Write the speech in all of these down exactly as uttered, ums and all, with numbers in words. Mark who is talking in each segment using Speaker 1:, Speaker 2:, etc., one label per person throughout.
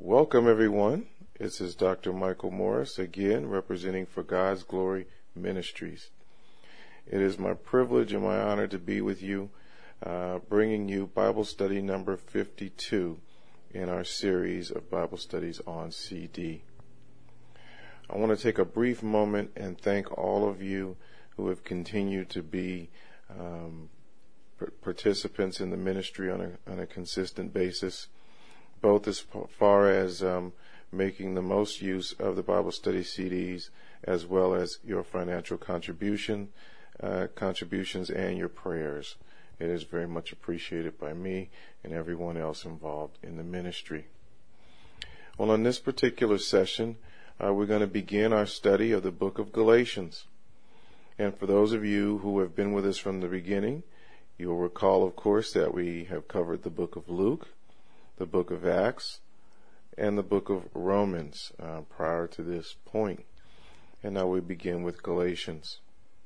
Speaker 1: Welcome, everyone. This is Doctor Michael Morris, again representing For God's Glory Ministries. It is my privilege and my honor to be with you, uh, bringing you Bible study number fifty-two in our series of Bible studies on C D. I want to take a brief moment and thank all of you who have continued to be um, participants in the ministry on a, on a consistent basis, both as far as um, making the most use of the Bible study C Ds, as well as your financial contribution, uh, contributions and your prayers. It is very much appreciated by me and everyone else involved in the ministry. Well, on this particular session, uh, we're going to begin our study of the book of Galatians. And for those of you who have been with us from the beginning, you'll recall, of course, that we have covered the book of Luke, the book of Acts, and the book of Romans uh, prior to this point. And now we begin with Galatians.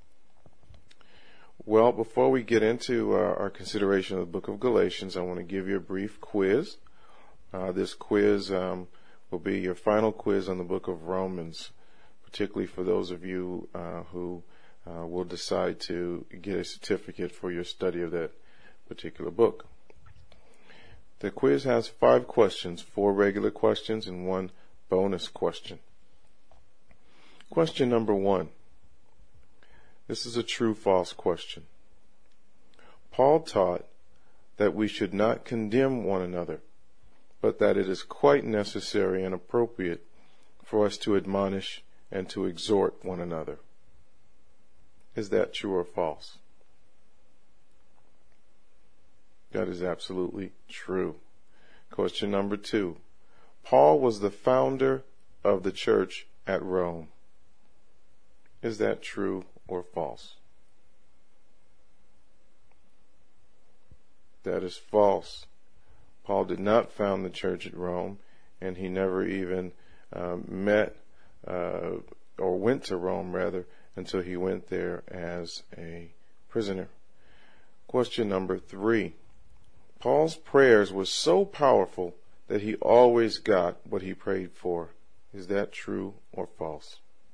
Speaker 1: Well, before we get into uh, our consideration of the book of Galatians, I want to give you a brief quiz. Uh, this quiz um, will be your final quiz on the book of Romans, particularly for those of you uh, who uh, will decide to get a certificate for your study of that particular book. The quiz has five questions, four regular questions and one bonus question. Question number one. This is a true-false question. Paul taught that we should not condemn one another, but that it is quite necessary and appropriate for us to admonish and to exhort one another. Is that true or false? That is absolutely true. Question number two. Paul was the founder of the church at Rome. Is that true or false? That is false. Paul did not found the church at Rome, and he never even um, met uh, or went to Rome, rather, until he went there as a prisoner. Question number three. Paul's prayers were so powerful that he always got what he prayed for. Is that true or false?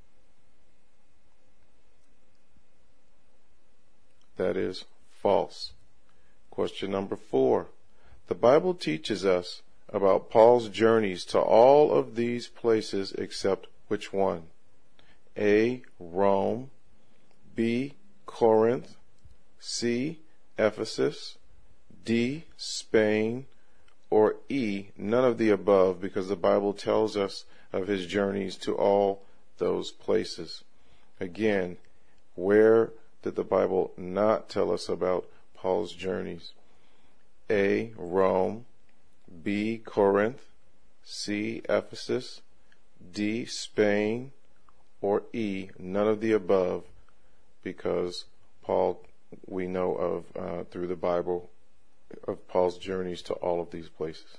Speaker 1: That is false. Question number four. The Bible teaches us about Paul's journeys to all of these places except which one? A. Rome, B. Corinth, C. Ephesus, D. Spain, or E. None of the above, because the Bible tells us of his journeys to all those places. Again, where did the Bible not tell us about Paul's journeys? A. Rome, B. Corinth, C. Ephesus, D. Spain, or E. None of the above, because Paul, we know of uh, through the Bible, of Paul's journeys to all of these places.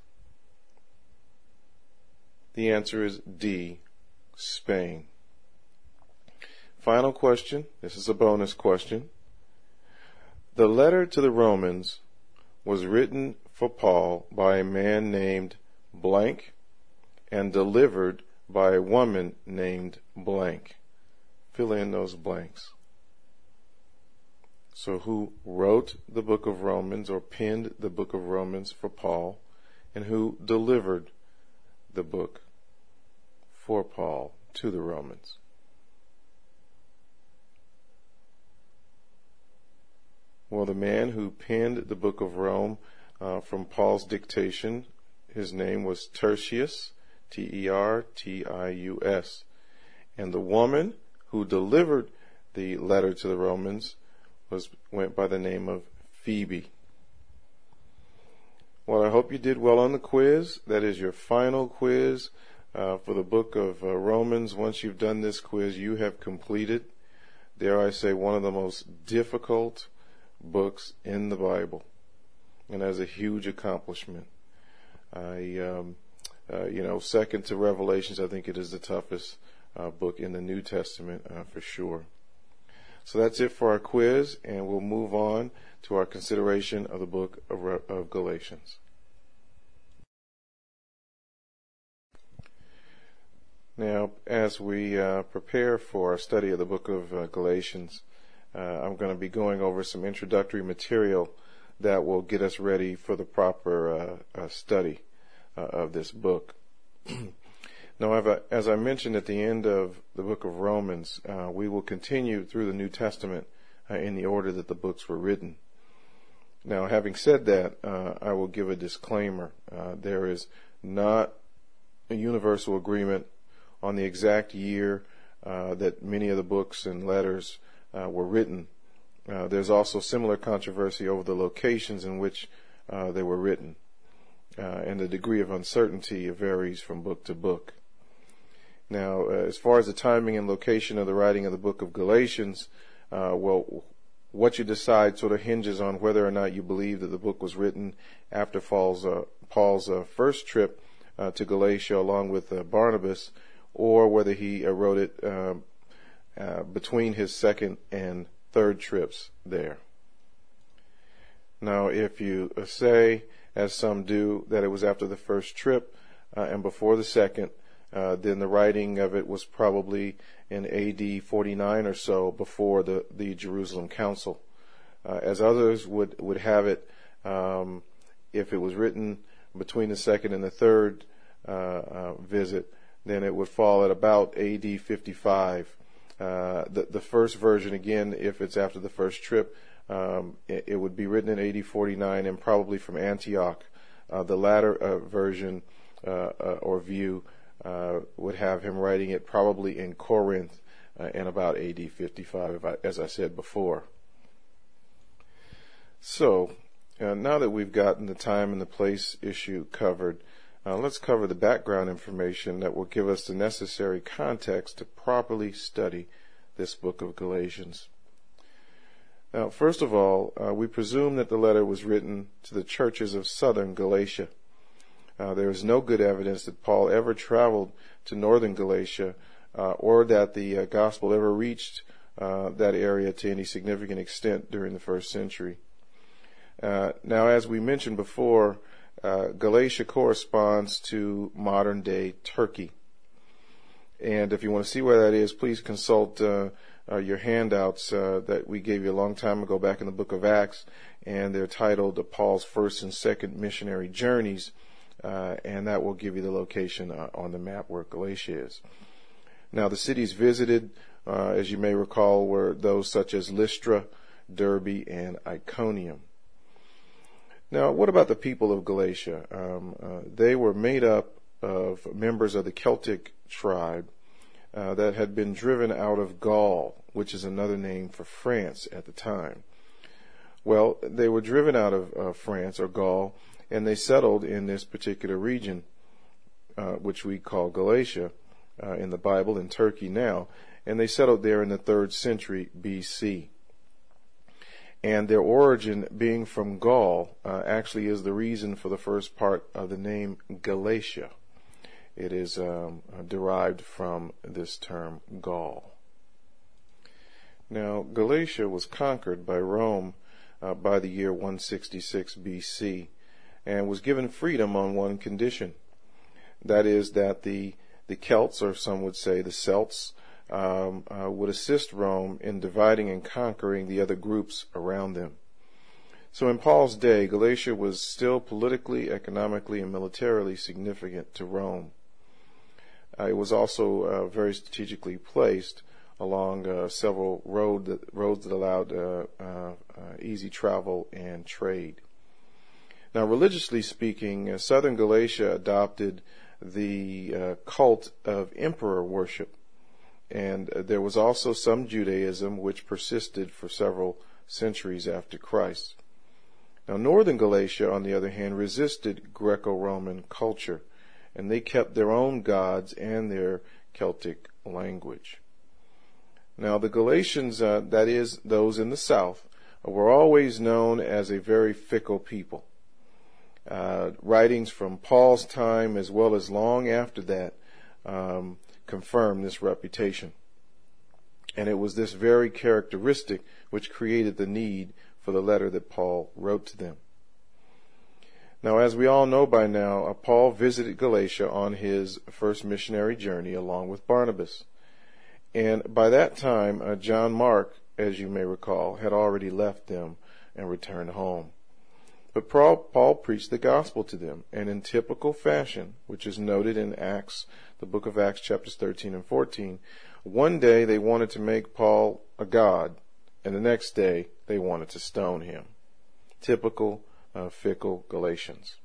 Speaker 1: The answer is D. Spain. Final question. This is a bonus question. The letter to the Romans was written for Paul by a man named blank and delivered by a woman named blank. Fill in those blanks. So who wrote the book of Romans or penned the book of Romans for Paul, and who delivered the book for Paul to the Romans? Well, the man who penned the book of Rome uh, from Paul's dictation, his name was Tertius, T E R T I U S. And the woman who delivered the letter to the Romans was went by the name of Phoebe. Well, I hope you did well on the quiz. That is your final quiz uh, for the book of uh, Romans. Once you've done this quiz, you have completed, dare I say, one of the most difficult books in the Bible, and as a huge accomplishment. I, um, uh, you know, second to Revelations, I think it is the toughest uh, book in the New Testament uh, for sure. So that's it for our quiz, and we'll move on to our consideration of the book of, of Galatians. Now, as we uh, prepare for our study of the book of uh, Galatians, uh, I'm going to be going over some introductory material that will get us ready for the proper uh, uh, study uh, of this book. Now, as I mentioned at the end of the book of Romans, uh, we will continue through the New Testament uh, in the order that the books were written. Now, having said that, uh, I will give a disclaimer. Uh, there is not a universal agreement on the exact year uh, that many of the books and letters uh, were written. Uh, there's also similar controversy over the locations in which uh, they were written, uh, and the degree of uncertainty varies from book to book. Now, uh, as far as the timing and location of the writing of the book of Galatians, uh, well, what you decide sort of hinges on whether or not you believe that the book was written after Paul's, uh, Paul's uh, first trip uh, to Galatia along with uh, Barnabas, or whether he uh, wrote it uh, uh, between his second and third trips there. Now, if you uh, say, as some do, that it was after the first trip uh, and before the second, uh, then the writing of it was probably in A D forty-nine or so, before the, the Jerusalem Council. Uh, as others would, would have it, um, if it was written between the second and the third uh, uh, visit, then it would fall at about A D fifty-five. Uh, the, the first version, again, if it's after the first trip, um, it, it would be written in A D forty-nine and probably from Antioch. Uh, the latter uh, version uh, uh, or view uh, would have him writing it probably in Corinth uh, in about A D fifty-five, if I, as I said before. So, uh, now that we've gotten the time and the place issue covered, Uh, let's cover the background information that will give us the necessary context to properly study this book of Galatians. Now, first of all, uh, we presume that the letter was written to the churches of southern Galatia. Uh, there is no good evidence that Paul ever traveled to northern Galatia uh, or that the uh, gospel ever reached uh, that area to any significant extent during the first century. Uh, now, as we mentioned before, Uh, Galatia corresponds to modern-day Turkey. And if you want to see where that is, please consult uh, uh, your handouts uh, that we gave you a long time ago back in the book of Acts, and they're titled Paul's First and Second Missionary Journeys, uh, and that will give you the location uh, on the map where Galatia is. Now, the cities visited, uh, as you may recall, were those such as Lystra, Derbe, and Iconium. Now, what about the people of Galatia? Um, uh, they were made up of members of the Celtic tribe uh, that had been driven out of Gaul, which is another name for France at the time. Well, they were driven out of uh, France or Gaul, and they settled in this particular region, uh, which we call Galatia uh, in the Bible, in Turkey now, and they settled there in the third century B C. And their origin being from Gaul uh, actually is the reason for the first part of the name Galatia. It is um, derived from this term Gaul. Now, Galatia was conquered by Rome uh, by the year one sixty-six B C and was given freedom on one condition. That is that the, the Celts, or some would say the Celts, Um, uh, would assist Rome in dividing and conquering the other groups around them. So in Paul's day, Galatia was still politically, economically, and militarily significant to Rome. Uh, it was also uh, very strategically placed along uh, several road that, roads that allowed uh, uh, uh, easy travel and trade. Now, religiously speaking, uh, southern Galatia adopted the uh, cult of emperor worship. And there was also some Judaism which persisted for several centuries after Christ. Now, northern Galatia, on the other hand, resisted Greco-Roman culture, and they kept their own gods and their Celtic language. Now, the Galatians, uh, that is, those in the south, were always known as a very fickle people. Uh, writings from Paul's time, as well as long after that, um, confirm this reputation. And it was this very characteristic which created the need for the letter that Paul wrote to them. Now, as we all know by now, uh, Paul visited Galatia on his first missionary journey along with Barnabas. And by that time, uh, John Mark, as you may recall, had already left them and returned home. But Paul, Paul preached the gospel to them, and in typical fashion, which is noted in Acts, the book of Acts, chapters thirteen and fourteen, one day they wanted to make Paul a god, and the next day they wanted to stone him. Typical uh, fickle Galatians.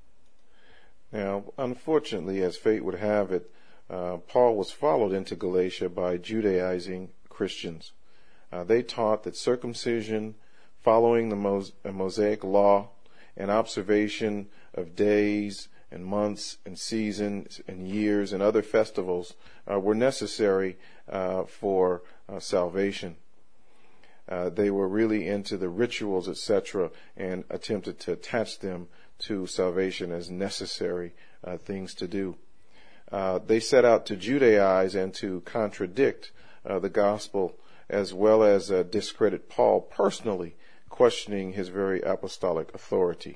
Speaker 1: Now, unfortunately, as fate would have it, uh, Paul was followed into Galatia by Judaizing Christians. Uh, they taught that circumcision, following the Mos- Mosaic law, and observation of days and months and seasons and years and other festivals uh, were necessary uh, for uh, salvation. Uh, they were really into the rituals, et cetera, and attempted to attach them to salvation as necessary uh, things to do. Uh, they set out to Judaize and to contradict uh, the gospel, as well as uh, discredit Paul personally, questioning his very apostolic authority.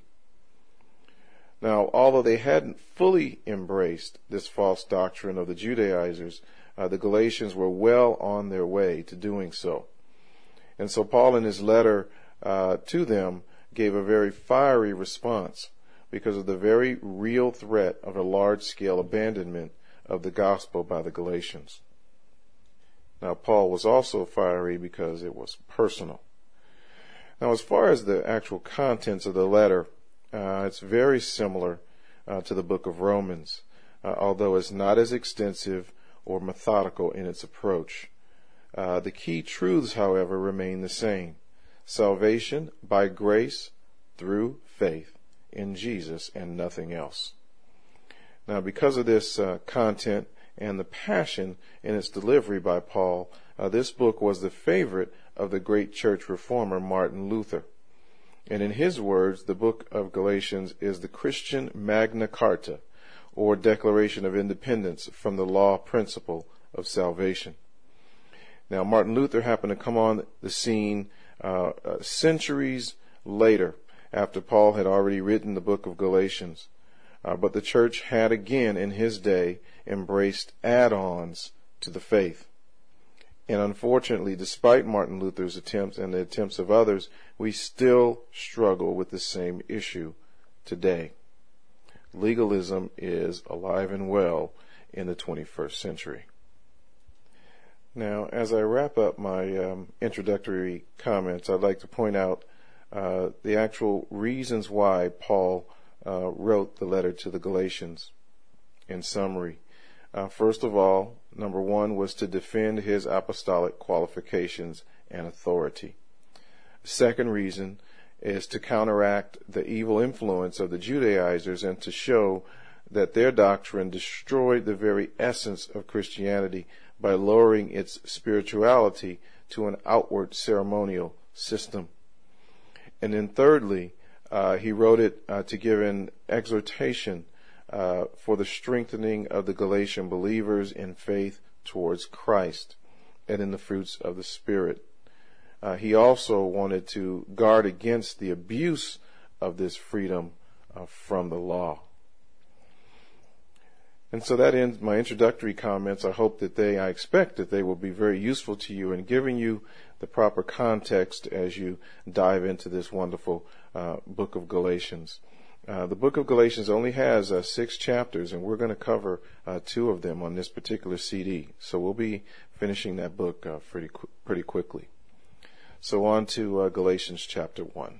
Speaker 1: Now, although they hadn't fully embraced this false doctrine of the Judaizers, uh, the Galatians were well on their way to doing so. And so Paul, in his letter uh, to them, gave a very fiery response because of the very real threat of a large-scale abandonment of the gospel by the Galatians. Now, Paul was also fiery because it was personal. Now, as far as the actual contents of the letter, uh, it's very similar uh, to the book of Romans, uh, although it's not as extensive or methodical in its approach. Uh, the key truths, however, remain the same. Salvation by grace through faith in Jesus and nothing else. Now, because of this uh, content and the passion in its delivery by Paul, uh, this book was the favorite of the great church reformer Martin Luther. And in his words, the book of Galatians is the Christian Magna Carta, or Declaration of Independence from the law principle of salvation. Now, Martin Luther happened to come on the scene uh, uh, centuries later, after Paul had already written the book of Galatians. Uh, but the church had again in his day embraced add-ons to the faith. And unfortunately, despite Martin Luther's attempts and the attempts of others, we still struggle with the same issue today. Legalism is alive and well in the twenty-first century. Now, as I wrap up my um, introductory comments, I'd like to point out uh, the actual reasons why Paul uh, wrote the letter to the Galatians. In summary, uh, first of all, number one was to defend his apostolic qualifications and authority. Second reason is to counteract the evil influence of the Judaizers and to show that their doctrine destroyed the very essence of Christianity by lowering its spirituality to an outward ceremonial system. And then thirdly, uh, he wrote it uh, to give an exhortation uh, for the strengthening of the Galatian believers in faith towards Christ and in the fruits of the Spirit. Uh, he also wanted to guard against the abuse of this freedom uh, from the law. And so that ends my introductory comments. I hope that they, I expect that they will be very useful to you in giving you the proper context as you dive into this wonderful uh, book of Galatians. Uh, the book of Galatians only has uh, six chapters, and we're going to cover uh, two of them on this particular C D. So we'll be finishing that book uh, pretty qu- pretty quickly. So on to uh, Galatians chapter one.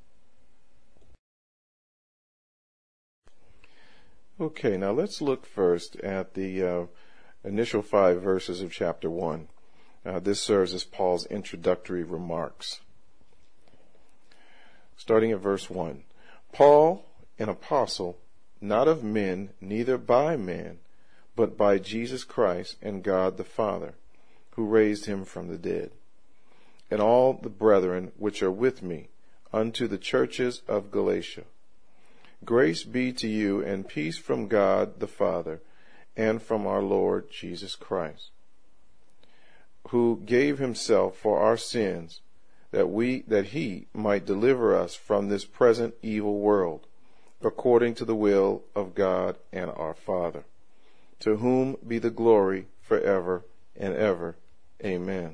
Speaker 1: Okay, now let's look first at the uh, initial five verses of chapter one. Uh, this serves as Paul's introductory remarks. Starting at verse one. Paul, an apostle, not of men, neither by man, but by Jesus Christ and God the Father, who raised him from the dead, and all the brethren which are with me, unto the churches of Galatia. Grace be to you and peace from God the Father and from our Lord Jesus Christ, who gave himself for our sins, that we that he might deliver us from this present evil world, according to the will of God and our Father, to whom be the glory forever and ever. Amen.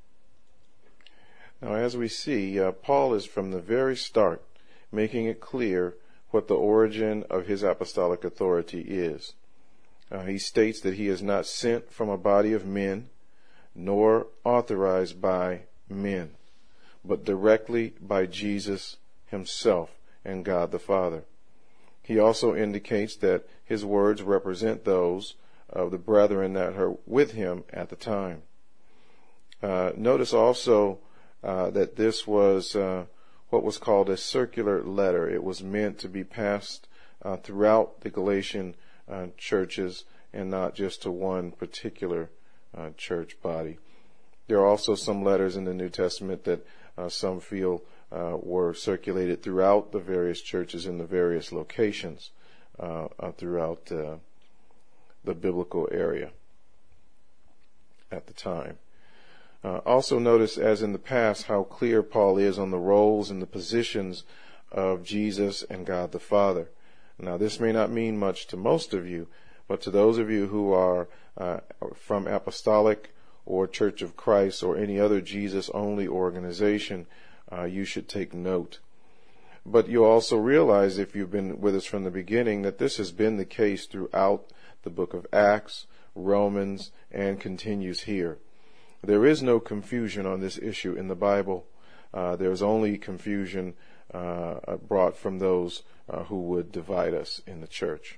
Speaker 1: Now, as we see, uh, Paul is from the very start making it clear what the origin of his apostolic authority is. Uh, he states that he is not sent from a body of men, nor authorized by men, but directly by Jesus himself and God the Father. He also indicates that his words represent those of the brethren that are with him at the time. Uh, notice also uh, that this was uh, what was called a circular letter. It was meant to be passed uh, throughout the Galatian uh, churches and not just to one particular uh, church body. There are also some letters in the New Testament that uh, some feel uh, were circulated throughout the various churches in the various locations uh, uh, throughout uh, the biblical area at the time. Uh, also notice, as in the past, how clear Paul is on the roles and the positions of Jesus and God the Father. Now, this may not mean much to most of you, but to those of you who are uh, from Apostolic or Church of Christ or any other Jesus-only organization, uh, you should take note. But you also realize, if you've been with us from the beginning, that this has been the case throughout the book of Acts, Romans, and continues here. There is no confusion on this issue in the Bible. Uh, there's only confusion uh, brought from those uh, who would divide us in the church.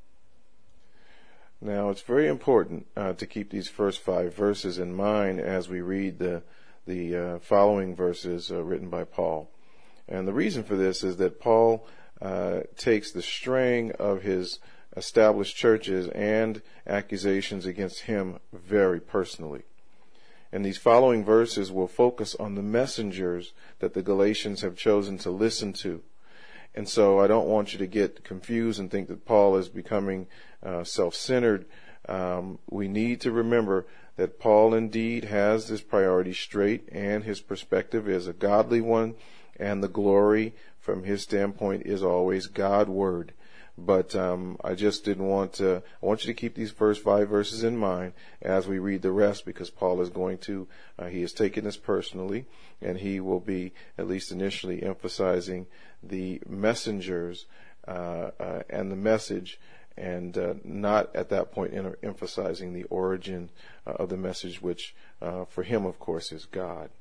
Speaker 1: Now, it's very important uh, to keep these first five verses in mind as we read the the uh, following verses uh, written by Paul. And the reason for this is that Paul uh, takes the string of his established churches and accusations against him very personally. And these following verses will focus on the messengers that the Galatians have chosen to listen to. And so I don't want you to get confused and think that Paul is becoming uh, self-centered. Um, we need to remember that Paul indeed has this priority straight, and his perspective is a godly one, and the glory from his standpoint is always God-word. But um, I just didn't want to, I want you to keep these first five verses in mind as we read the rest, because Paul is going to, uh, he has taken this personally, and he will be, at least initially, emphasizing the messengers uh, uh, and the message, and uh, not at that point in, emphasizing the origin uh, of the message, which uh, for him, of course, is God.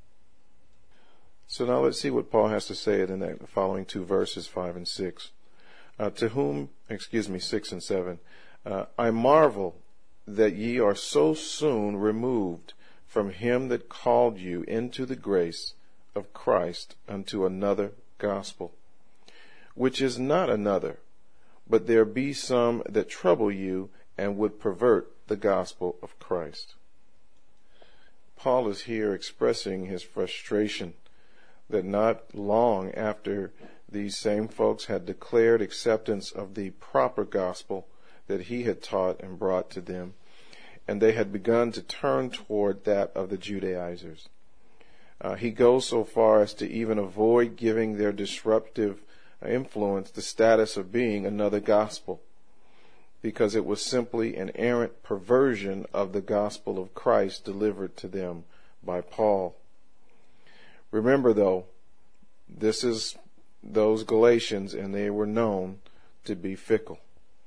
Speaker 1: So now let's see what Paul has to say in the following two verses, five and six. Uh, to whom, excuse me, six and seven, uh, I marvel that ye are so soon removed from him that called you into the grace of Christ unto another gospel, which is not another, but there be some that trouble you and would pervert the gospel of Christ. Paul is here expressing his frustration that not long after these same folks had declared acceptance of the proper gospel that he had taught and brought to them, and they had begun to turn toward that of the Judaizers. Uh, he goes so far as to even avoid giving their disruptive influence the status of being another gospel, because it was simply an errant perversion of the gospel of Christ delivered to them by Paul. Remember, though, this is those Galatians, and they were known to be fickle.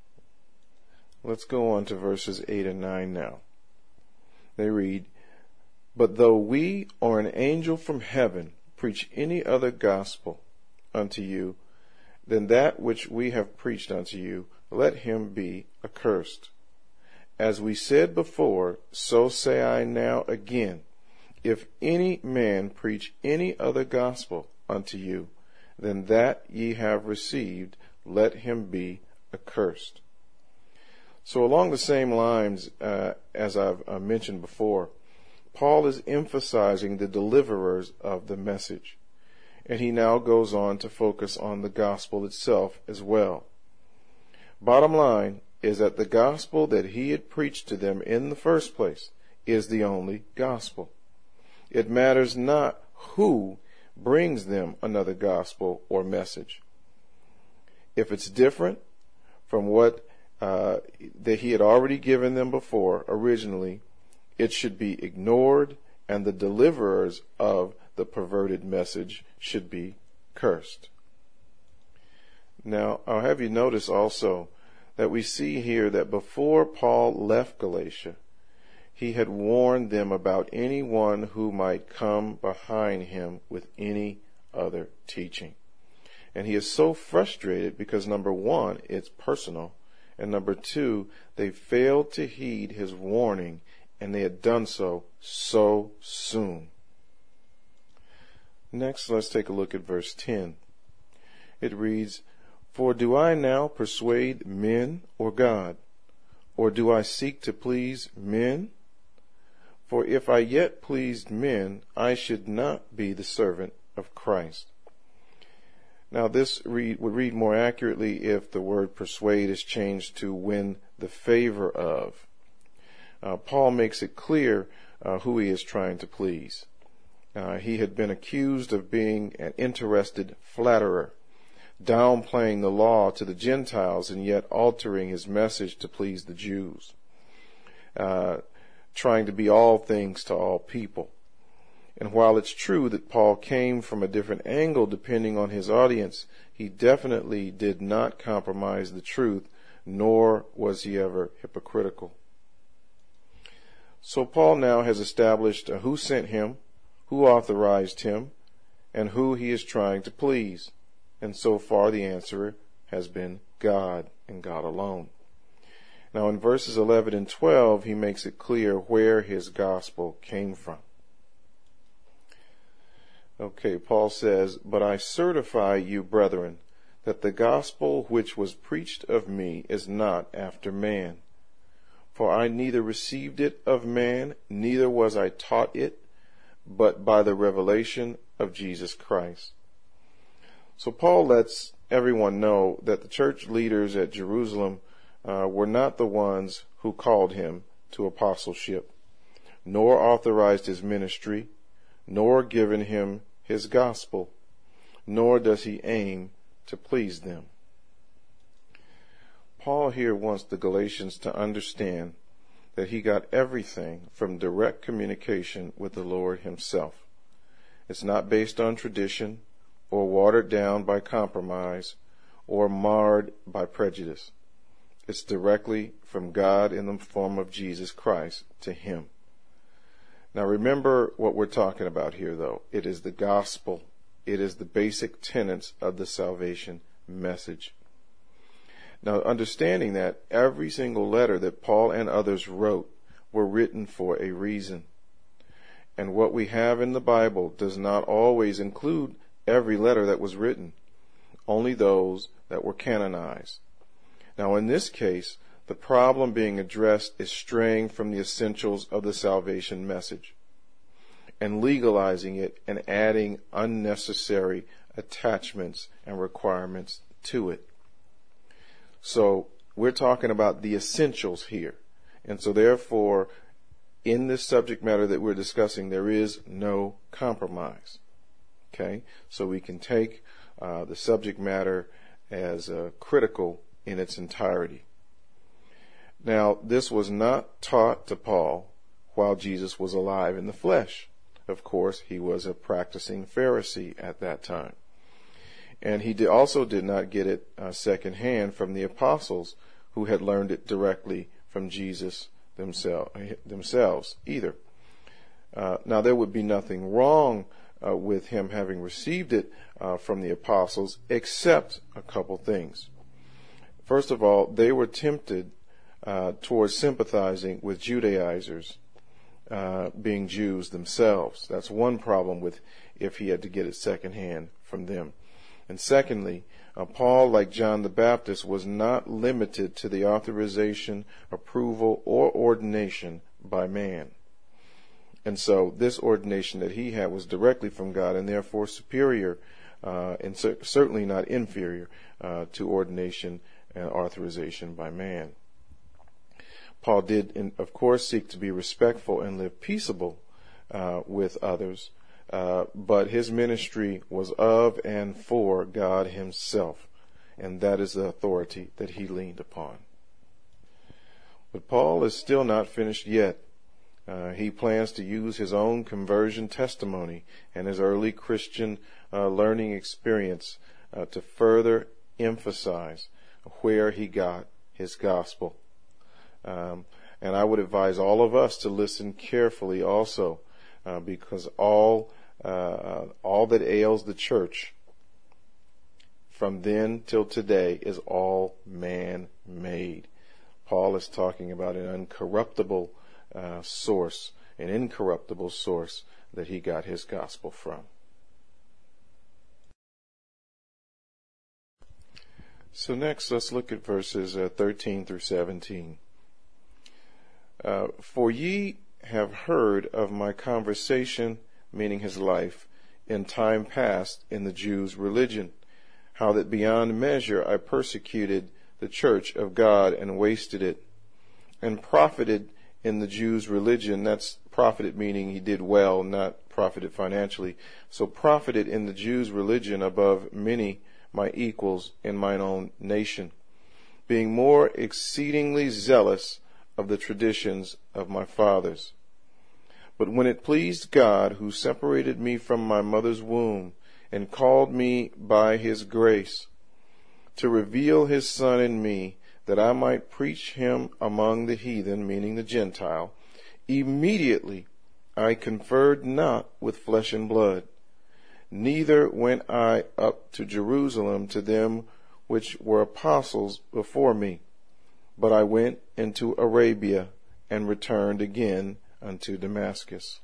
Speaker 1: Let's go on to verses eight and nine now. They read, But though we or an angel from heaven preach any other gospel unto you than that which we have preached unto you, let him be accursed. As we said before, so say I now again, if any man preach any other gospel unto you than that ye have received, let him be accursed. So along the same lines, uh, as I've uh, mentioned before, Paul is emphasizing the deliverers of the message. And he now goes on to focus on the gospel itself as well. Bottom line is that the gospel that he had preached to them in the first place is the only gospel. It matters not who brings them another gospel or message. if it's different from what uh, that he had already given them before originally, it should be ignored, and the deliverers of the perverted message should be cursed. Now, I'll have you notice also that we see here that before Paul left Galatia, he had warned them about anyone who might come behind him with any other teaching. And he is so frustrated because, number one, it's personal, and number two, they failed to heed his warning, and they had done so so soon. Next, let's take a look at verse ten. It reads, "For do I now persuade men or God? Or do I seek to please men? For if I yet pleased men, I should not be the servant of Christ." Now this read, would read more accurately if the word persuade is changed to win the favor of. Uh, Paul makes it clear uh, who he is trying to please. Uh, he had been accused of being an interested flatterer, downplaying the law to the Gentiles and yet altering his message to please the Jews, uh, trying to be all things to all people. And while it's true that Paul came from a different angle depending on his audience, he definitely did not compromise the truth, nor was he ever hypocritical. So Paul now has established who sent him, who authorized him, and who he is trying to please. And so far the answer has been God and God alone. Now in verses eleven and twelve, he makes it clear where his gospel came from. Okay, Paul says, "But I certify you, brethren, that the gospel which was preached of me is not after man. For I neither received it of man, neither was I taught it, but by the revelation of Jesus Christ." So Paul lets everyone know that the church leaders at Jerusalem uh, were not the ones who called him to apostleship, nor authorized his ministry, nor given him his gospel, nor does he aim to please them. Paul here wants the Galatians to understand that he got everything from direct communication with the Lord himself. It's not based on tradition or watered down by compromise or marred by prejudice. It's directly from God in the form of Jesus Christ to him. Now remember what we're talking about here, though. It is the gospel. It is the basic tenets of the salvation message. Now, understanding that every single letter that Paul and others wrote were written for a reason. And what we have in the Bible does not always include every letter that was written, only those that were canonized. Now, in this case, the problem being addressed is straying from the essentials of the salvation message and legalizing it and adding unnecessary attachments and requirements to it. So we're talking about the essentials here. And so therefore, in this subject matter that we're discussing, there is no compromise. Okay? So we can take uh, the subject matter as uh, critical in its entirety. Now, this was not taught to Paul while Jesus was alive in the flesh. Of course, he was a practicing Pharisee at that time. And he did also did not get it uh, secondhand from the apostles who had learned it directly from Jesus themselves, themselves either. Uh, now, there would be nothing wrong uh, with him having received it uh, from the apostles, except a couple things. First of all, they were tempted uh, towards sympathizing with Judaizers, uh, being Jews themselves. That's one problem with if he had to get it secondhand from them. And secondly, uh, Paul, like John the Baptist, was not limited to the authorization, approval, or ordination by man. And so this ordination that he had was directly from God and therefore superior uh, and cer- certainly not inferior uh, to ordination and authorization by man. Paul did, in, of course, seek to be respectful and live peaceable uh, with others, uh, but his ministry was of and for God himself, and that is the authority that he leaned upon. But Paul is still not finished yet. Uh, he plans to use his own conversion testimony and his early Christian uh, learning experience uh, to further emphasize where he got his gospel. Um, and I would advise all of us to listen carefully also, uh, because all uh, all that ails the church from then till today is all man-made. Paul is talking about an uncorruptible uh, source, an incorruptible source that he got his gospel from. So next, let's look at verses uh, thirteen through seventeen. Uh, For ye have heard of my conversation, meaning his life, in time past in the Jews' religion, how that beyond measure I persecuted the church of God and wasted it, and profited in the Jews' religion. That's profited meaning he did well, not profited financially. So profited in the Jews' religion above many my equals in mine own nation, being more exceedingly zealous of the traditions of my fathers. But when it pleased God, who separated me from my mother's womb, and called me by his grace, to reveal his Son in me, that I might preach him among the heathen, meaning the Gentile, immediately I conferred not with flesh and blood, neither went I up to Jerusalem to them which were apostles before me, but I went into Arabia, and returned again unto Damascus.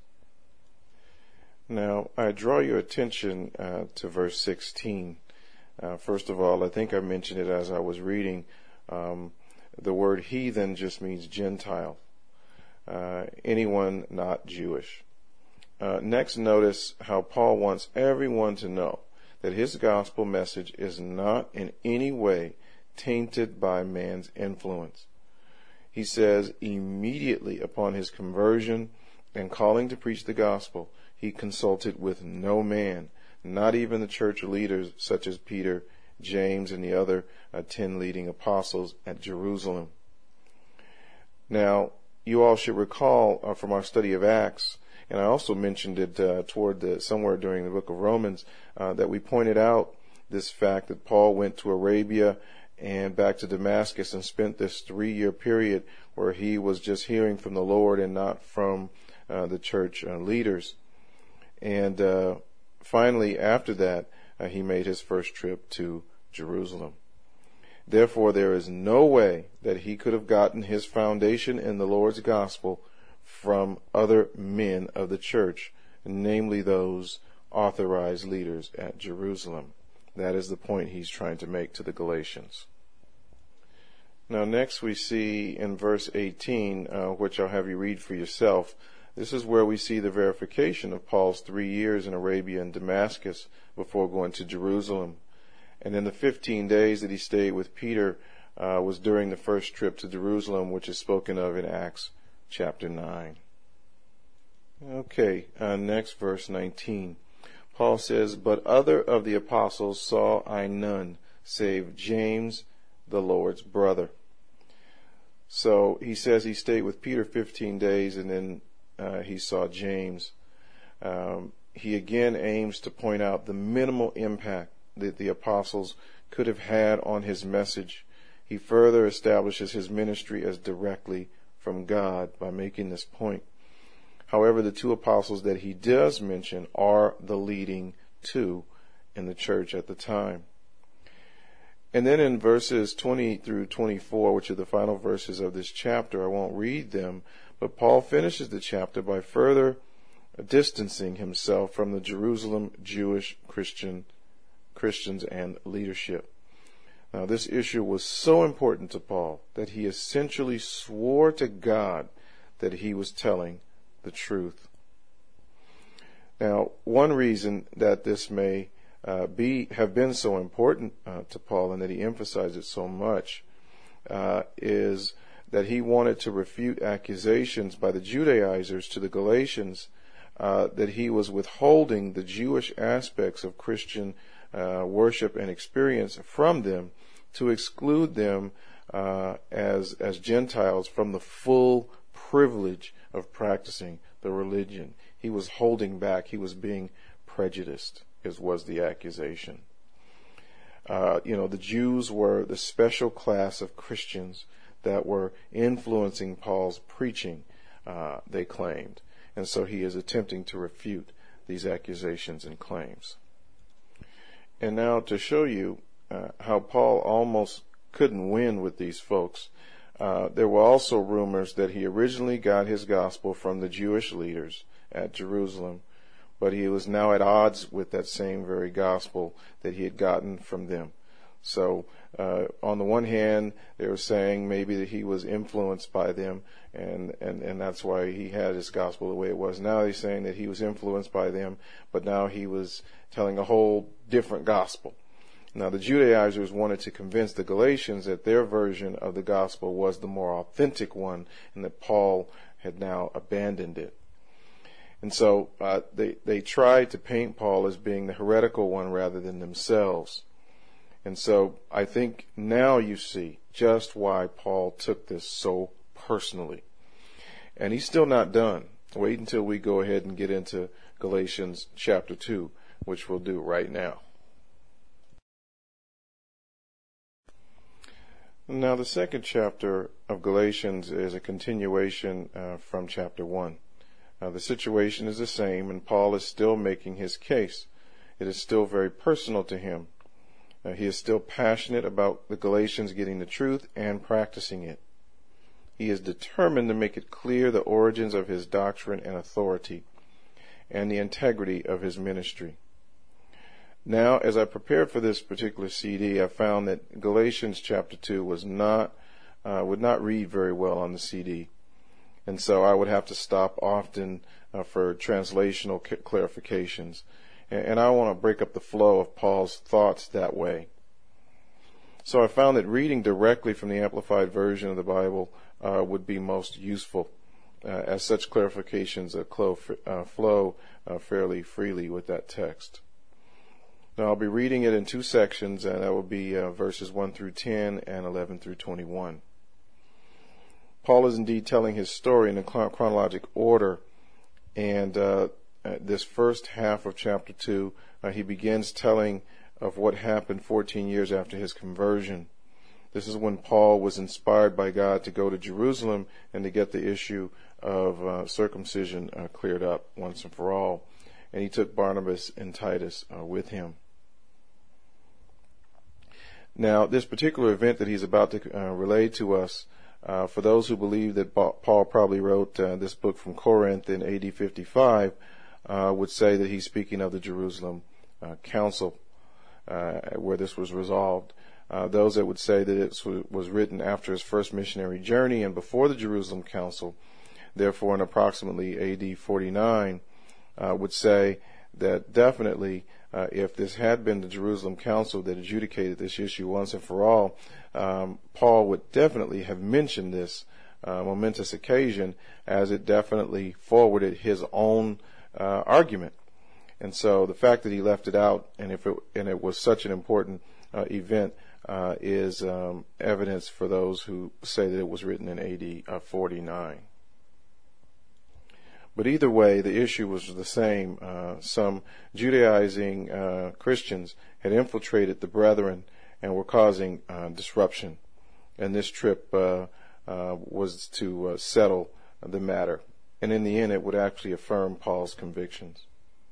Speaker 1: Now, I draw your attention uh, to verse sixteen. Uh, first of all, I think I mentioned it as I was reading. Um, the word heathen just means Gentile, uh, anyone not Jewish. Uh, next, notice how Paul wants everyone to know that his gospel message is not in any way tainted by man's influence. He says immediately upon his conversion and calling to preach the gospel, he consulted with no man, not even the church leaders such as Peter, James, and the other uh, ten leading apostles at Jerusalem. Now, you all should recall uh, from our study of Acts, and I also mentioned it uh, toward the, somewhere during the book of Romans, uh, that we pointed out this fact that Paul went to Arabia and back to Damascus and spent this three-year period where he was just hearing from the Lord and not from uh, the church uh, leaders. And uh, finally, after that, uh, he made his first trip to Jerusalem. Therefore, there is no way that he could have gotten his foundation in the Lord's gospel from other men of the church, namely those authorized leaders at Jerusalem. That is the point he's trying to make to the Galatians. Now, next we see in verse eighteen, uh, which I'll have you read for yourself. This is where we see the verification of Paul's three years in Arabia and Damascus before going to Jerusalem. And then the fifteen days that he stayed with Peter uh, was during the first trip to Jerusalem, which is spoken of in Acts chapter nine. Okay, uh, next verse nineteen. Paul says, But other of the apostles saw I none, save James, the Lord's brother. So he says he stayed with Peter fifteen days, and then uh, he saw James. Um, he again aims to point out the minimal impact that the apostles could have had on his message. He further establishes his ministry as directly from God by making this point. However, the two apostles that he does mention are the leading two in the church at the time. And then in verses twenty through twenty-four, which are the final verses of this chapter, I won't read them, but Paul finishes the chapter by further distancing himself from the Jerusalem Jewish Christian Christians and leadership. Now, this issue was so important to Paul that he essentially swore to God that he was telling the truth. Now, one reason that this may uh, be have been so important uh, to Paul and that he emphasized it so much uh, is that he wanted to refute accusations by the Judaizers to the Galatians uh, that he was withholding the Jewish aspects of Christian uh, worship and experience from them to exclude them uh, as as Gentiles from the full privilege of practicing the religion. He was holding back. He was being prejudiced, is was the accusation. Uh, you know, the Jews were the special class of Christians that were influencing Paul's preaching, uh, they claimed. And so he is attempting to refute these accusations and claims. And now to show you uh, how Paul almost couldn't win with these folks, uh, there were also rumors that he originally got his gospel from the Jewish leaders at Jerusalem, but he was now at odds with that same very gospel that he had gotten from them. So uh, on the one hand, they were saying maybe that he was influenced by them, and, and, and that's why he had his gospel the way it was. Now they're saying that he was influenced by them, but now he was telling a whole different gospel. Now the Judaizers wanted to convince the Galatians that their version of the gospel was the more authentic one, and that Paul had now abandoned it. And so uh, they, they tried to paint Paul as being the heretical one rather than themselves. And so I think now you see just why Paul took this so personally. And he's still not done. Wait until we go ahead and get into Galatians chapter two, which we'll do right now. Now the second chapter of Galatians is a continuation uh, from chapter one. Uh, the situation is the same, and Paul is still making his case. It is still very personal to him. Uh, he is still passionate about the Galatians getting the truth and practicing it. He is determined to make it clear the origins of his doctrine and authority, and the integrity of his ministry. Now, as I prepared for this particular C D, I found that Galatians chapter two was not, uh, would not read very well on the C D. And so I would have to stop often uh, for translational clarifications. And, and I want to break up the flow of Paul's thoughts that way. So I found that reading directly from the Amplified Version of the Bible uh, would be most useful, uh, as such clarifications uh, clo- uh, flow uh, fairly freely with that text. Now I'll be reading it in two sections, and that will be uh, verses one through ten and eleven through twenty-one. Paul is indeed telling his story in a chronologic order, and uh, this first half of chapter two, uh, he begins telling of what happened fourteen years after his conversion. This is when Paul was inspired by God to go to Jerusalem and to get the issue of uh, circumcision uh, cleared up once and for all. And he took Barnabas and Titus uh, with him. Now, this particular event that he's about to uh, relay to us, uh, for those who believe that Paul probably wrote uh, this book from Corinth in A D fifty-five, uh, would say that he's speaking of the Jerusalem uh, Council, uh, where this was resolved. Uh, those that would say that it was written after his first missionary journey and before the Jerusalem Council, therefore in approximately A D forty-nine, uh, would say that definitely uh, if this had been the Jerusalem Council that adjudicated this issue once and for all, um, Paul would definitely have mentioned this uh, momentous occasion, as it definitely forwarded his own uh, argument. And so the fact that he left it out, and if it, and it was such an important uh, event, uh, is um, evidence for those who say that it was written in A D forty-nine. But either way, the issue was the same. Uh, some Judaizing uh, Christians had infiltrated the brethren and were causing uh, disruption. And this trip uh, uh, was to uh, settle the matter. And in the end, it would actually affirm Paul's convictions.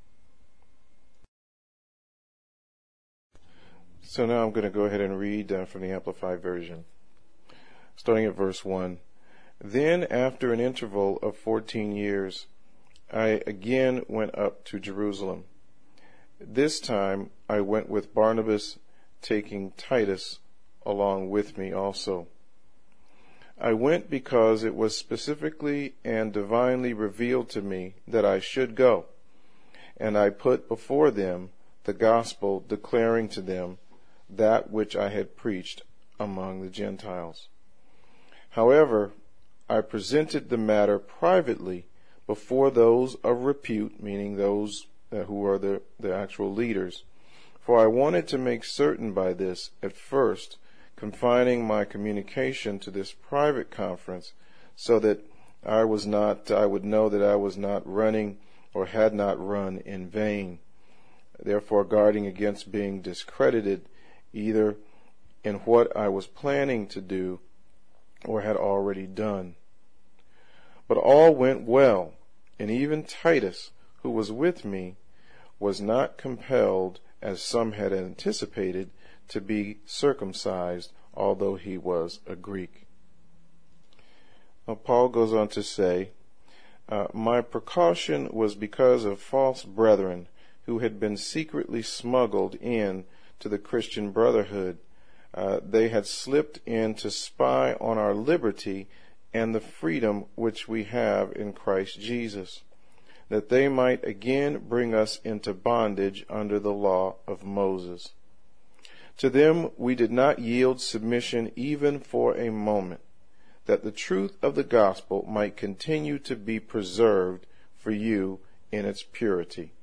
Speaker 1: So now I'm going to go ahead and read uh, from the Amplified Version, starting at verse one. Then, after an interval of fourteen years, I again went up to Jerusalem. This time I went with Barnabas, taking Titus along with me also. I went because it was specifically and divinely revealed to me that I should go, and I put before them the gospel, declaring to them that which I had preached among the Gentiles. However, I presented the matter privately before those of repute, meaning those uh, who are the, the actual leaders, for I wanted to make certain by this at first confining my communication to this private conference so that I was not, I would know that I was not running or had not run in vain, therefore guarding against being discredited either in what I was planning to do or had already done. But all went well, and even Titus, who was with me, was not compelled, as some had anticipated, to be circumcised, although he was a Greek. Now, Paul goes on to say, uh, my precaution was because of false brethren who had been secretly smuggled in to the Christian brotherhood. Uh, they had slipped in to spy on our liberty and the freedom which we have in Christ Jesus, that they might again bring us into bondage under the law of Moses. To them we did not yield submission even for a moment, that the truth of the gospel might continue to be preserved for you in its purity.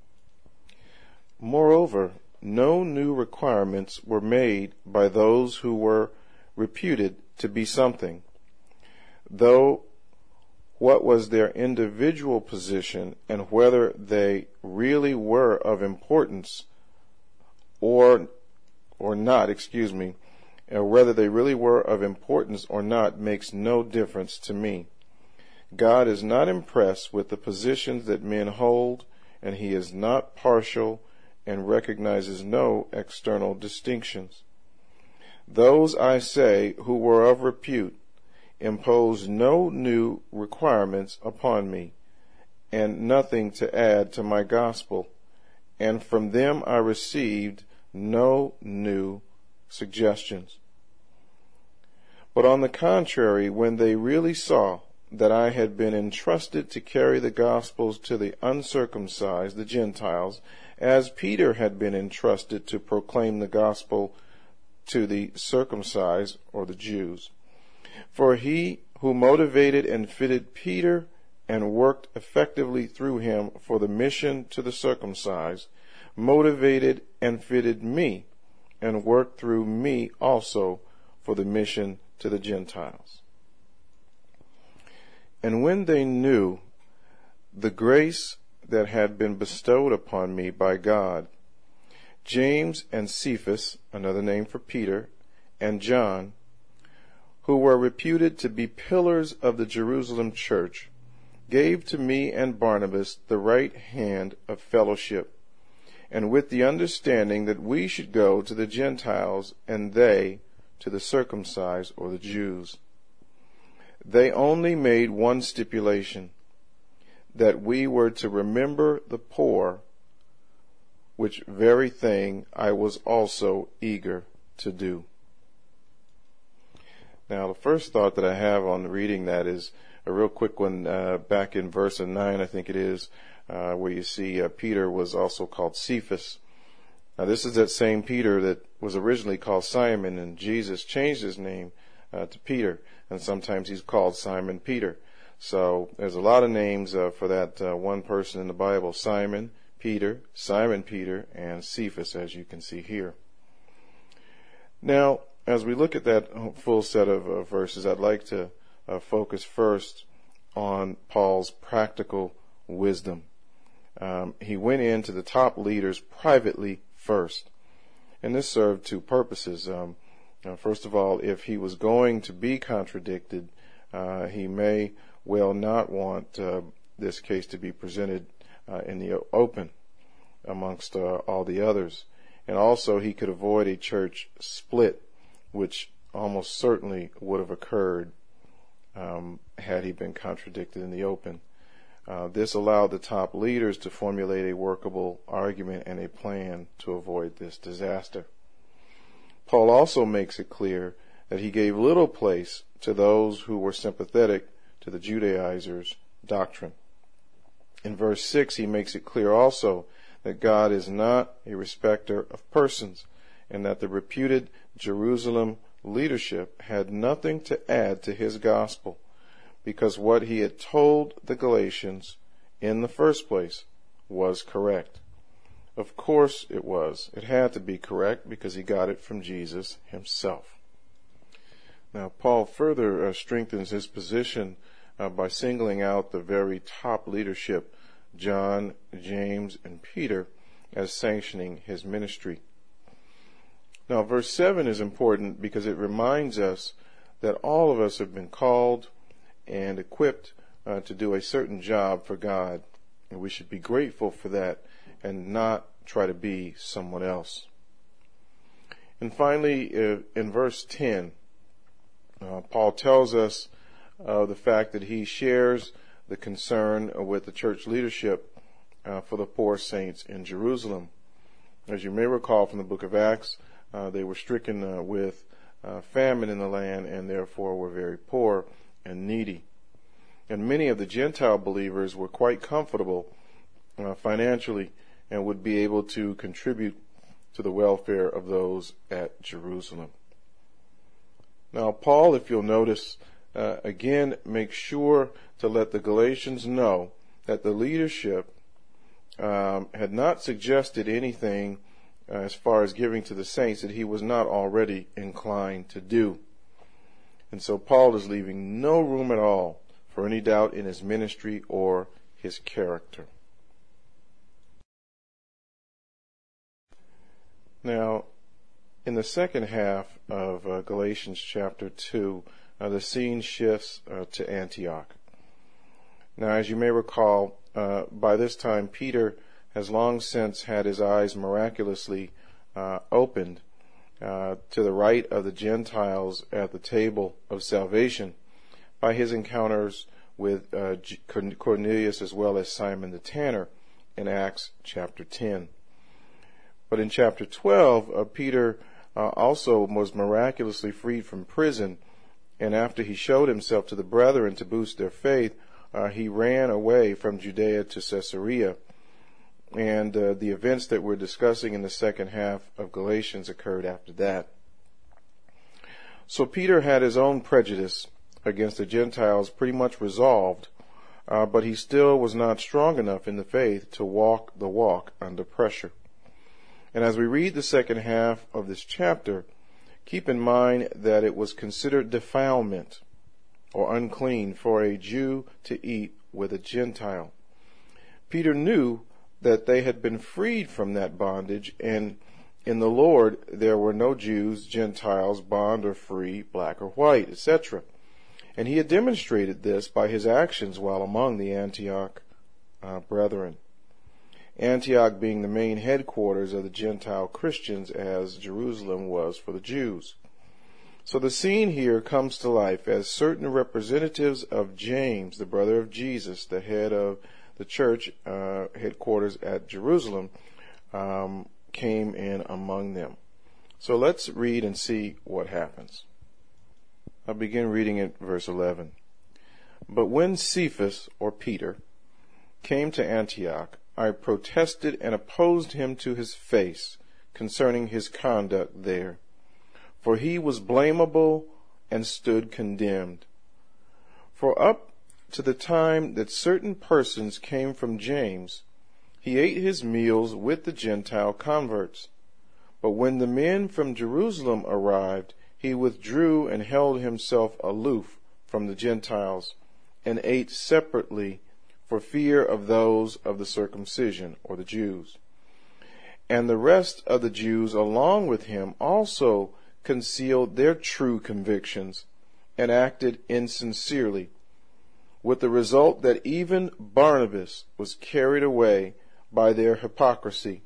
Speaker 1: Moreover, no new requirements were made by those who were reputed to be something, though what was their individual position and whether they really were of importance or or not, excuse me, or whether they really were of importance or not makes no difference to me. God is not impressed with the positions that men hold, and he is not partial and recognizes no external distinctions. Those, I say, who were of repute, imposed no new requirements upon me, and nothing to add to my gospel, and from them I received no new suggestions. But on the contrary, when they really saw that I had been entrusted to carry the gospels to the uncircumcised, the Gentiles, as Peter had been entrusted to proclaim the gospel to the circumcised, or the Jews. For he who motivated and fitted Peter and worked effectively through him for the mission to the circumcised, motivated and fitted me and worked through me also for the mission to the Gentiles. And when they knew the grace that had been bestowed upon me by God, James and Cephas, another name for Peter, and John, who were reputed to be pillars of the Jerusalem church, gave to me and Barnabas the right hand of fellowship, and with the understanding that we should go to the Gentiles and they to the circumcised, or the Jews. They only made one stipulation, that we were to remember the poor, which very thing I was also eager to do. Now, the first thought that I have on reading that is a real quick one, uh, back in verse nine, I think it is, uh, where you see uh, Peter was also called Cephas. Now, this is that same Peter that was originally called Simon, and Jesus changed his name uh, to Peter, and sometimes he's called Simon Peter. So there's a lot of names uh, for that uh, one person in the Bible: Simon, Peter, Simon Peter, and Cephas, as you can see here. Now, as we look at that full set of uh, verses, I'd like to uh, focus first on Paul's practical wisdom. Um, he went in to the top leaders privately first, and this served two purposes. Um, uh, first of all, if he was going to be contradicted, uh, he may well not want uh, this case to be presented uh, in the open amongst uh, all the others. And also he could avoid a church split, which almost certainly would have occurred um, had he been contradicted in the open. Uh, this allowed the top leaders to formulate a workable argument and a plan to avoid this disaster. Paul also makes it clear that he gave little place to those who were sympathetic to the Judaizers' doctrine. In verse six, he makes it clear also that God is not a respecter of persons, and that the reputed Jerusalem leadership had nothing to add to his gospel, because what he had told the Galatians in the first place was correct. Of course it was. It had to be correct because he got it from Jesus himself. Now, Paul further uh, strengthens his position uh, by singling out the very top leadership, John, James, and Peter, as sanctioning his ministry. Now, verse seven is important because it reminds us that all of us have been called and equipped uh, to do a certain job for God, and we should be grateful for that and not try to be someone else. And finally, uh, in verse ten, uh, Paul tells us uh, the fact that he shares the concern with the church leadership uh, for the poor saints in Jerusalem. As you may recall from the book of Acts, uh, they were stricken uh, with uh, famine in the land and therefore were very poor and needy. And many of the Gentile believers were quite comfortable uh, financially and would be able to contribute to the welfare of those at Jerusalem. Now, Paul, if you'll notice, uh, again, makes sure to let the Galatians know that the leadership um, had not suggested anything uh, as far as giving to the saints that he was not already inclined to do. And so Paul is leaving no room at all for any doubt in his ministry or his character. Now, in the second half of uh, Galatians chapter two, uh, the scene shifts uh, to Antioch. Now, as you may recall, uh, by this time Peter has long since had his eyes miraculously uh, opened uh, to the right of the Gentiles at the table of salvation by his encounters with uh, Cornelius as well as Simon the tanner in Acts chapter ten. But in chapter twelve, uh, Peter uh, also was miraculously freed from prison, and after he showed himself to the brethren to boost their faith, uh, he ran away from Judea to Caesarea. And uh, the events that we're discussing in the second half of Galatians occurred after that. So Peter had his own prejudice against the Gentiles pretty much resolved, uh, but he still was not strong enough in the faith to walk the walk under pressure. And as we read the second half of this chapter, keep in mind that it was considered defilement or unclean for a Jew to eat with a Gentile. Peter knew that they had been freed from that bondage, and in the Lord there were no Jews, Gentiles, bond or free, black or white, et cetera. And he had demonstrated this by his actions while among the Antioch uh, brethren. Antioch being the main headquarters of the Gentile Christians as Jerusalem was for the Jews. So the scene here comes to life as certain representatives of James, the brother of Jesus, the head of the church uh, headquarters at Jerusalem, um, came in among them. So let's read and see what happens. I'll begin reading at verse eleven. But when Cephas, or Peter, came to Antioch, I protested and opposed him to his face concerning his conduct there. For he was blamable and stood condemned. For up to the time that certain persons came from James, he ate his meals with the Gentile converts. But when the men from Jerusalem arrived, he withdrew and held himself aloof from the Gentiles, and ate separately for fear of those of the circumcision, or the Jews. And the rest of the Jews along with him also concealed their true convictions and acted insincerely, with the result that even Barnabas was carried away by their hypocrisy.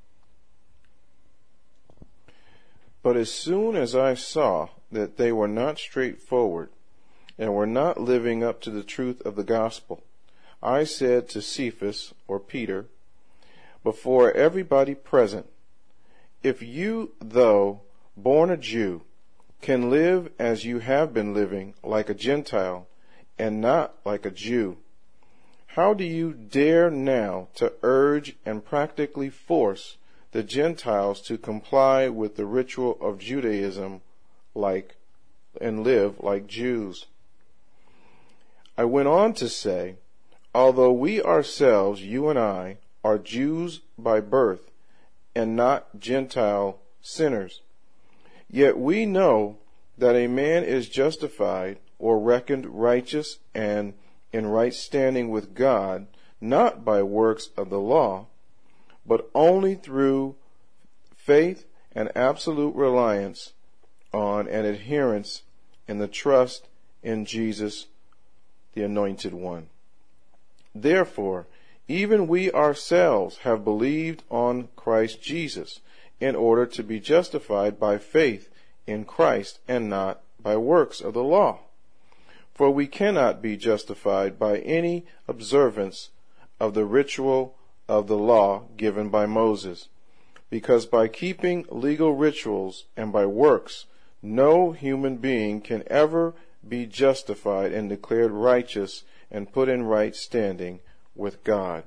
Speaker 1: But as soon as I saw that they were not straightforward and were not living up to the truth of the gospel, I said to Cephas, or Peter, before everybody present, if you, though born a Jew, can live as you have been living, like a Gentile, and not like a Jew, how do you dare now to urge and practically force the Gentiles to comply with the ritual of Judaism like and live like Jews? I went on to say, although we ourselves, you and I, are Jews by birth and not Gentile sinners, yet we know that a man is justified or reckoned righteous and in right standing with God, not by works of the law, but only through faith and absolute reliance on and adherence in the trust in Jesus, the Anointed One. Therefore, even we ourselves have believed on Christ Jesus in order to be justified by faith in Christ and not by works of the law. For we cannot be justified by any observance of the ritual of the law given by Moses, because by keeping legal rituals and by works, no human being can ever be justified and declared righteous and put in right standing with God.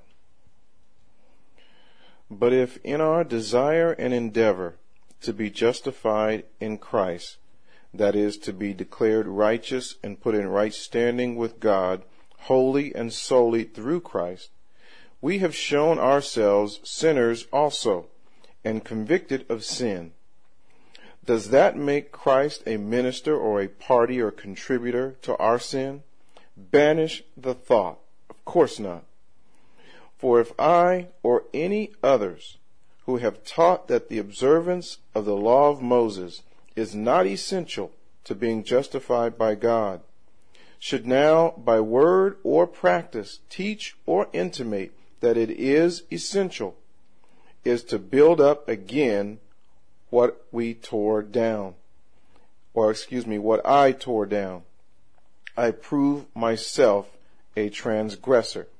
Speaker 1: But if in our desire and endeavor to be justified in Christ, that is, to be declared righteous and put in right standing with God, wholly and solely through Christ, we have shown ourselves sinners also, and convicted of sin. Does that make Christ a minister or a party or contributor to our sin? Banish the thought. Of course not. For if I or any others who have taught that the observance of the law of Moses is not essential to being justified by God, should now by word or practice teach or intimate that it is essential, is to build up again what we tore down, or excuse me, what I tore down. I prove myself a transgressor.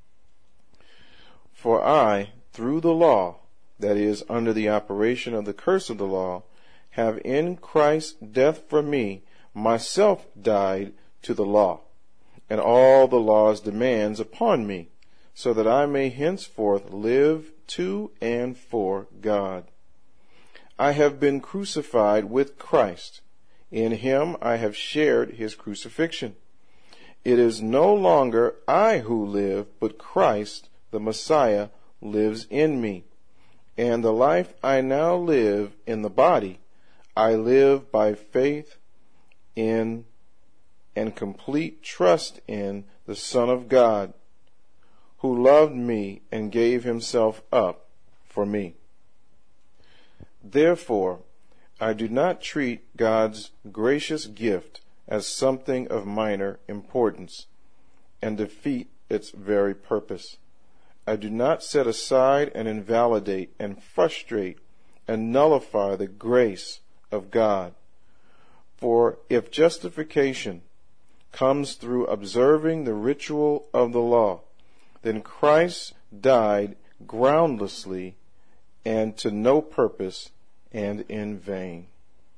Speaker 1: For I, through the law, that is, under the operation of the curse of the law, have in Christ's death for me, myself died to the law, and all the law's demands upon me, so that I may henceforth live to and for God. I have been crucified with Christ. In him I have shared his crucifixion. It is no longer I who live, but Christ, the Messiah, lives in me. And the life I now live in the body, I live by faith in and complete trust in the Son of God, who loved me and gave himself up for me. Therefore, I do not treat God's gracious gift as something of minor importance and defeat its very purpose. I do not set aside and invalidate and frustrate and nullify the grace of God. For if justification comes through observing the ritual of the law, then Christ died groundlessly and to no purpose and in vain.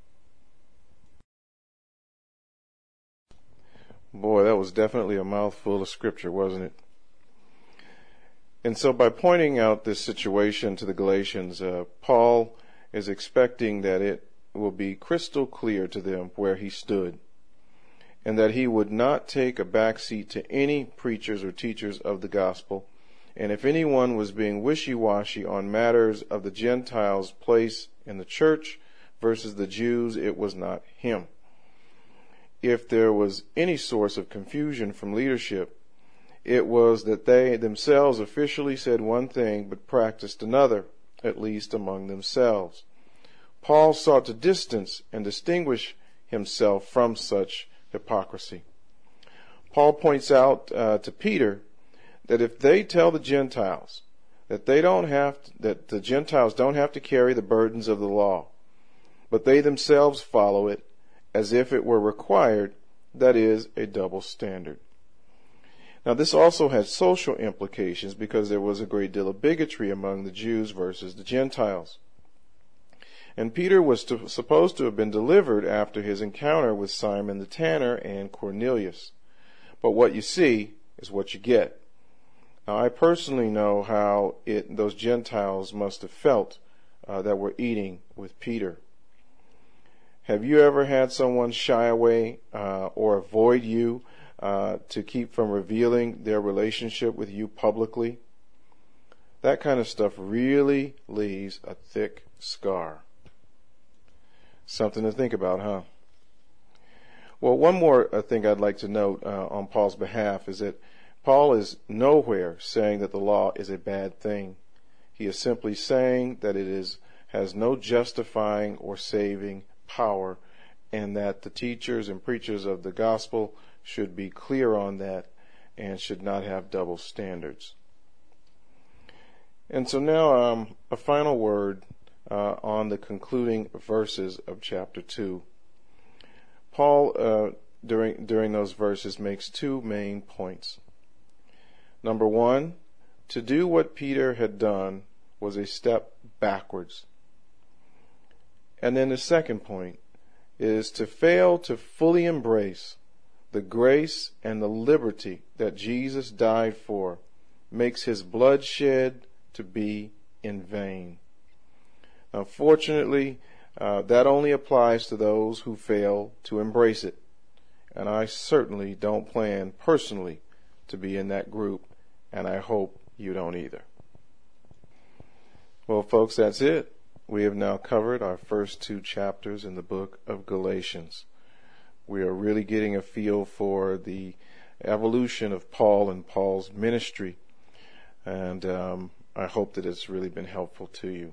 Speaker 1: Boy, that was definitely a mouthful of scripture, wasn't it? And so by pointing out this situation to the Galatians, uh, Paul is expecting that it will be crystal clear to them where he stood, and that he would not take a backseat to any preachers or teachers of the gospel. And if anyone was being wishy-washy on matters of the Gentiles' place in the church versus the Jews, it was not him. If there was any source of confusion from leadership, it was that they themselves officially said one thing but practiced another, at least among themselves. Paul sought to distance and distinguish himself from such hypocrisy. Paul points out uh, to Peter that if they tell the Gentiles that they don't have to, that the Gentiles don't have to carry the burdens of the law, but they themselves follow it as if it were required, that is a double standard. Now, this also had social implications because there was a great deal of bigotry among the Jews versus the Gentiles. And Peter was to, supposed to have been delivered after his encounter with Simon the tanner and Cornelius. But what you see is what you get. Now, I personally know how it, those Gentiles must have felt uh, that were eating with Peter. Have you ever had someone shy away uh, or avoid you uh, to keep from revealing their relationship with you publicly? That kind of stuff really leaves a thick scar. Something to think about, huh? Well, one more uh, thing I'd like to note uh, on Paul's behalf is that Paul is nowhere saying that the law is a bad thing. He is simply saying that it is has no justifying or saving power, and that the teachers and preachers of the gospel should be clear on that and should not have double standards. And so now um, a final word uh, on the concluding verses of chapter two. Paul, uh, during during those verses, makes two main points. Number one, to do what Peter had done was a step backwards. And then the second point is to fail to fully embrace the grace and the liberty that Jesus died for makes his blood shed to be in vain. Unfortunately, uh, that only applies to those who fail to embrace it. And I certainly don't plan personally to be in that group, and I hope you don't either. Well, folks, that's it. We have now covered our first two chapters in the book of Galatians. We are really getting a feel for the evolution of Paul and Paul's ministry, and um, I hope that it's really been helpful to you.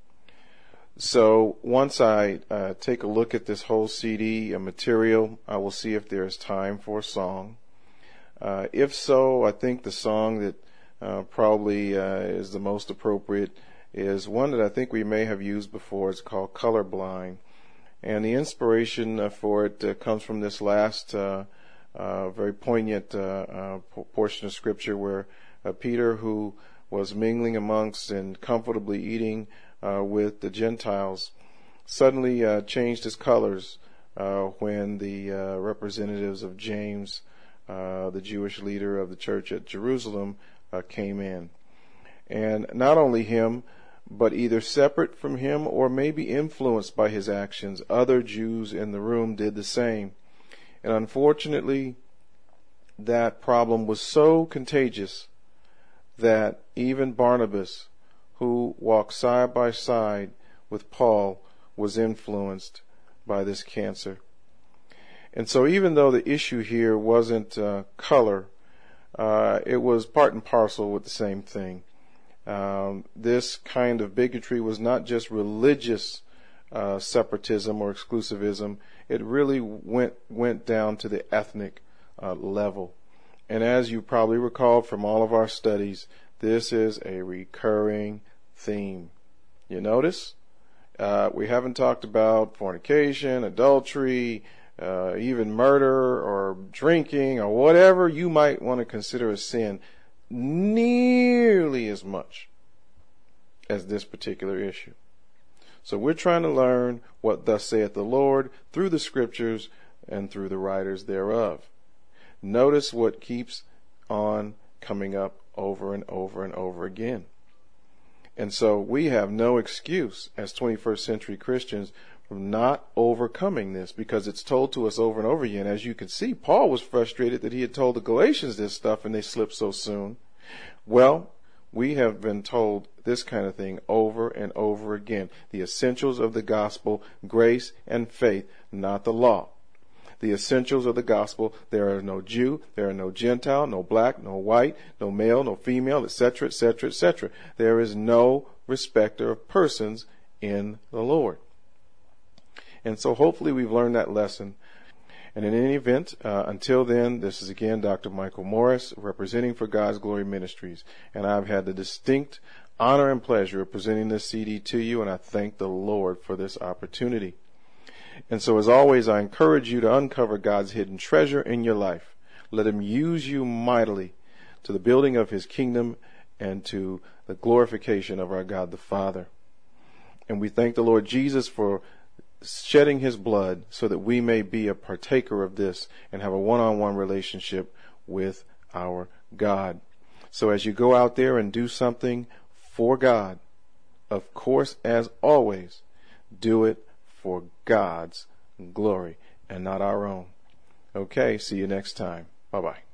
Speaker 1: So once I uh, take a look at this whole C D and material, I will see if there is time for a song. Uh, if so, I think the song that uh, probably uh, is the most appropriate is one that I think we may have used before. It's called Colorblind. And the inspiration uh, for it uh, comes from this last uh, uh, very poignant uh, uh, portion of Scripture where uh, Peter, who was mingling amongst and comfortably eating uh, with the Gentiles, suddenly uh, changed his colors uh, when the uh, representatives of James, uh, the Jewish leader of the church at Jerusalem, uh, came in. And not only him, but either separate from him or maybe influenced by his actions, other Jews in the room did the same. And unfortunately, that problem was so contagious that even Barnabas, who walked side by side with Paul, was influenced by this cancer. And so even though the issue here wasn't uh, color, uh, it was part and parcel with the same thing. Um, this kind of bigotry was not just religious uh, separatism or exclusivism. It really went went down to the ethnic uh, level. And as you probably recall from all of our studies, this is a recurring theme. You notice? Uh, we haven't talked about fornication, adultery, uh, even murder or drinking or whatever you might want to consider a sin, nearly as much as this particular issue. So we're trying to learn what thus saith the Lord through the scriptures and through the writers thereof. Notice what keeps on coming up over and over and over again. And so we have no excuse as twenty-first century Christians from not overcoming this, because it's told to us over and over again. As you can see, Paul was frustrated that he had told the Galatians this stuff and they slipped so soon. Well, we have been told this kind of thing over and over again. The essentials of the gospel, grace and faith, not the law. The essentials of the gospel, there are no Jew, there are no Gentile, no black, no white, no male, no female, et cetera, et cetera, et cetera. There is no respecter of persons in the Lord. And so hopefully we've learned that lesson. And in any event, uh, until then, this is again Doctor Michael Morris, representing for God's Glory Ministries. And I've had the distinct honor and pleasure of presenting this C D to you, and I thank the Lord for this opportunity. And so as always, I encourage you to uncover God's hidden treasure in your life. Let him use you mightily to the building of his kingdom and to the glorification of our God the Father. And we thank the Lord Jesus for shedding his blood so that we may be a partaker of this and have a one-on-one relationship with our God. So as you go out there and do something for God, of course, as always, do it for God's glory and not our own. Okay, see you next time. Bye-bye.